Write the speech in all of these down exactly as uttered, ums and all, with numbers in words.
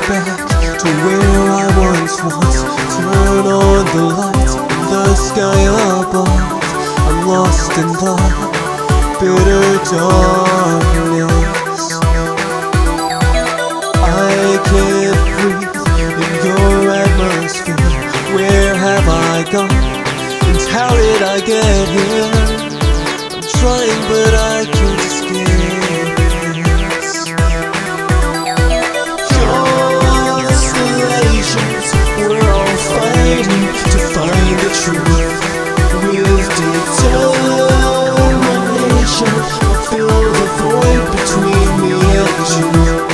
back to where I once was. Turn on the lights in the sky above. I'm lost in the bitter darkness. I can't breathe in your atmosphere. Where have I gone? And how did I get here? I'm trying but I can't escape this. Constellations, we're all fighting to find the truth. With determination, I fill the void between me and you.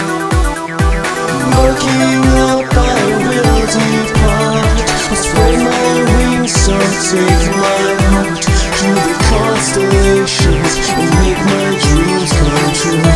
Looking up, I will depart. I'll spread my wings, so take my heart to the constellations and make my dreams come true.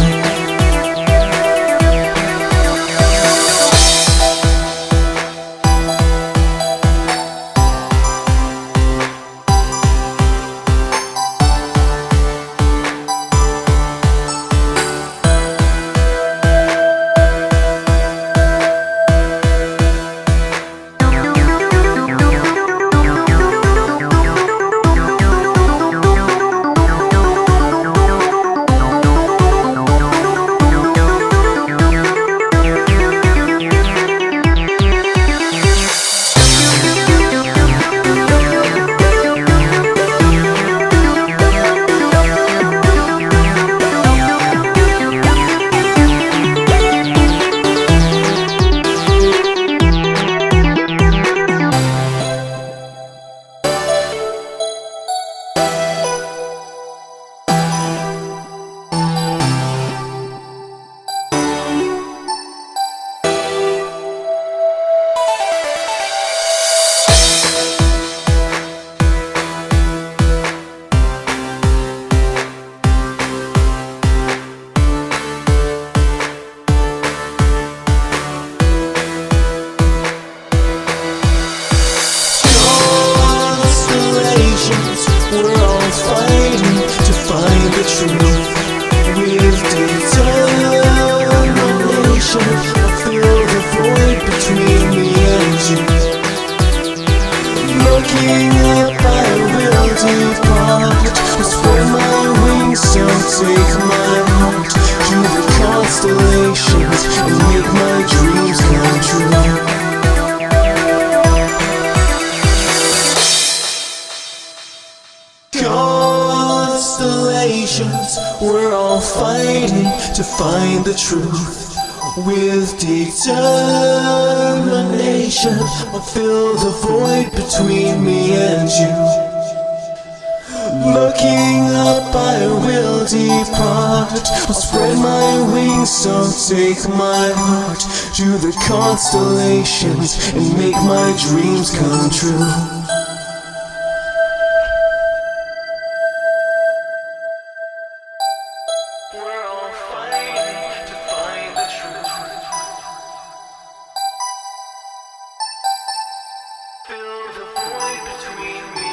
We're all fighting to find the truth. With determination, I fill the void between me and you. Looking up, I will depart. I'll spread my wings, so take my heart to the constellations and make my dreams come true. Constellations, we're all fighting to find the truth. With determination, I'll fill the void between me and you. Looking up, I will depart. I'll spread my wings, so take my heart to the constellations and make my dreams come true. We're all fighting to find the truth. Fill the void between me